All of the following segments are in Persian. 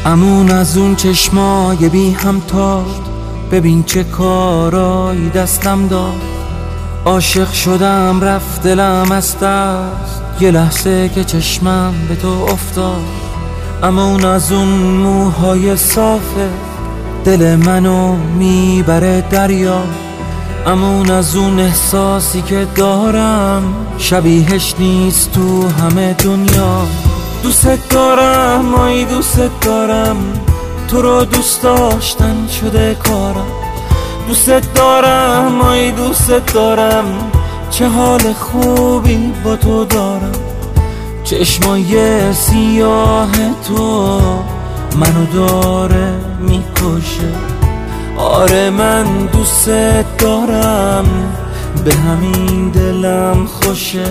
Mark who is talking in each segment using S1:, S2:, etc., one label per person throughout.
S1: امون از اون چشمای بی همتا، ببین چه کارایی دستم داد. عاشق شدم رفت دلم از دست، یه لحظه که چشمم به تو افتاد. امون از اون موهای صافه، دل منو میبره دریا. امون از اون احساسی که دارم، شبیهش نیست تو همه دنیا. دوست دارم آی دوست دارم، تو رو دوست داشتن شده کارم. دوست دارم آی دوست دارم، چه حال خوبی با تو دارم. چشمای سیاه تو منو داره میکشه. آره من دوست دارم، به همین دلم خوشه.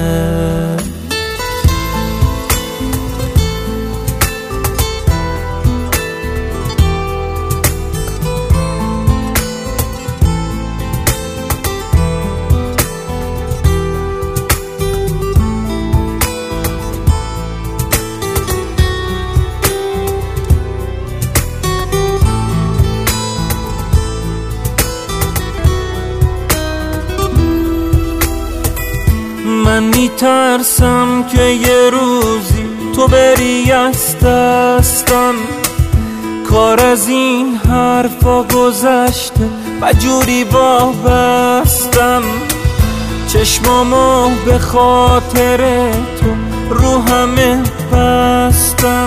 S1: من میترسم که یه روزی تو بری از دستم. کار از این حرفا گذشته، بجوری وابستم. چشمامو به خاطر تو رو همه بستم.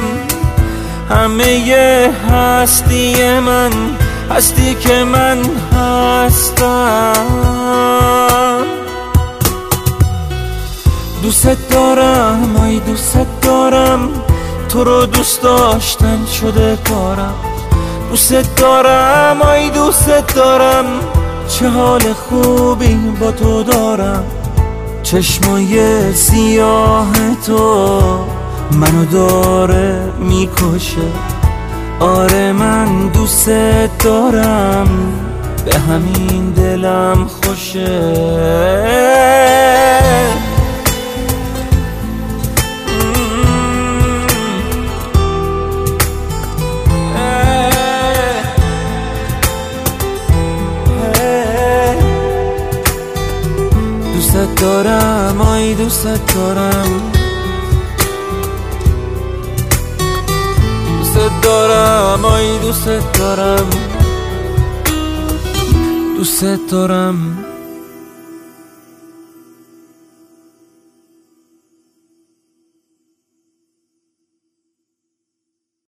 S1: همه هستی من هستی که من هستم. دوست دارم آی دوست دارم، تو رو دوست داشتن شده کارم. دوست دارم آی دوست دارم، چه حال خوبی با تو دارم. چشمای سیاه تو منو داره میکشه. آره من دوست دارم، به همین دلم خوشه. دوست دارم آی دوست دارم، دوست دارم آی دوست دارم، دوست دارم.